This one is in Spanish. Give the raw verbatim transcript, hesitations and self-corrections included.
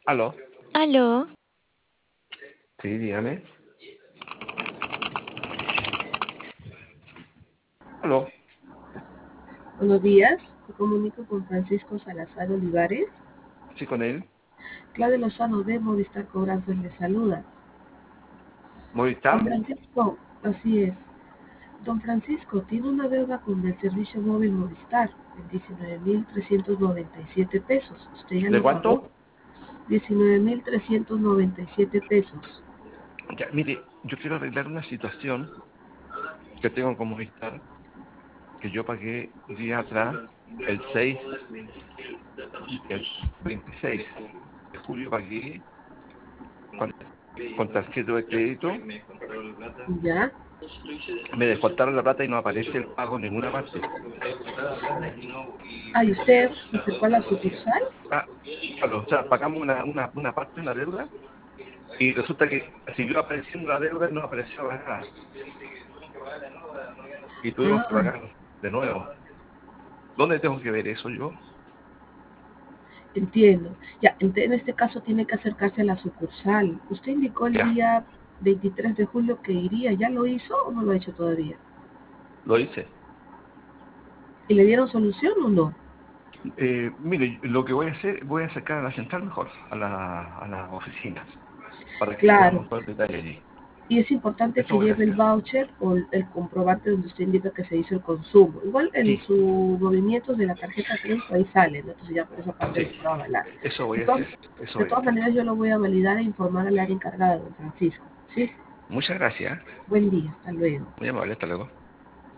Aló, Aló, sí, dígame. Aló, Buenos días, me comunico con Francisco Salazar Olivares. sí, con él. Claudia Lozano de Movistar Cobranzas le saluda. Don Movistar, Francisco, así es. Don Francisco tiene una deuda con el servicio móvil Movistar en diecinueve mil trescientos noventa y siete pesos. ¿Usted ya ¿de lo pagó? cuánto? diecinueve mil trescientos noventa y siete pesos. Ya, mire, yo quiero arreglar una situación que tengo con Movistar, que yo pagué día atrás, el seis, el veintiséis de julio pagué con, con tarjeta de crédito, ¿Ya? me descontaron la plata y no aparece el pago en ninguna parte. Ah, ¿y usted se acercó a la sucursal? Ah, claro, o sea, pagamos una, una, una parte de la deuda y resulta que siguió apareciendo la deuda y no apareció nada. Y tuvimos que Ah, pagar de nuevo. ¿Dónde tengo que ver eso yo? entiendo. Ya, ent- en este caso tiene que acercarse a la sucursal. Usted indicó el Ya, día veintitrés de julio que iría. ¿Ya lo hizo o no lo ha hecho todavía? lo hice. ¿Y le dieron solución o no? Eh, mire, lo que voy a hacer, voy a acercar a la central mejor, a la, a la oficina, para que Claro. veamos todo el detalle allí. Y es importante Eso que voy a lleve el hacer. voucher o el, el comprobante donde usted indica que se hizo el consumo. Igual en Sí, sus movimientos de la tarjeta de crédito ahí sale, ¿no? Entonces ya por esa parte sí, lo puedo avalar. eso voy De a todas, hacer, eso de voy a todas hacer. maneras yo lo voy a validar e informar al área encargada, don Francisco. ¿Sí? Muchas gracias, Buen día, hasta luego. muy amable, hasta luego.